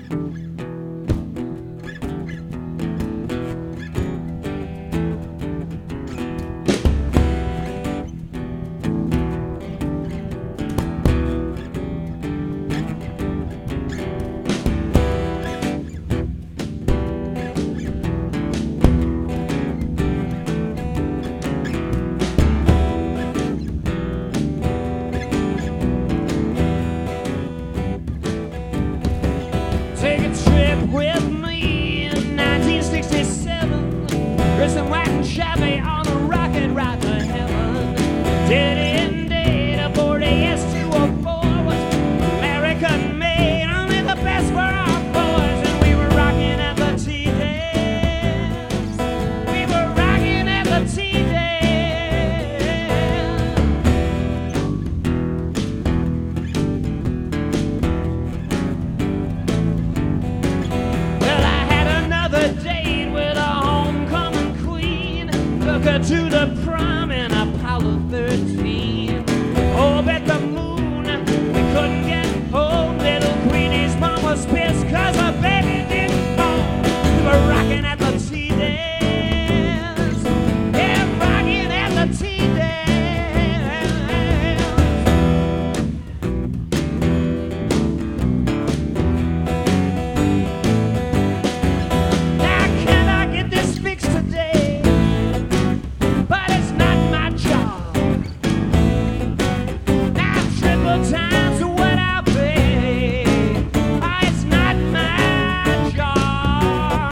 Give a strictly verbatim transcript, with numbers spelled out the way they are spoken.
Take a trip with me in nineteen sixty-seven. Racing white and shabby on a rocket ride to heaven. Dead in date, a Ford A S two oh four was American made. Only the best for our boys, and we were rocking at the T-Dance. We were rocking at the T-Dance. To the prom in Apollo thirteen. Oh, bet the moon we couldn't get home. Little Queenie's mom was pissed cause her baby didn't come. We were rocking at the T-Dance. Yeah, rocking at the T-Dance. Now can I get this fixed today? Times what I pay, oh, it's not my job.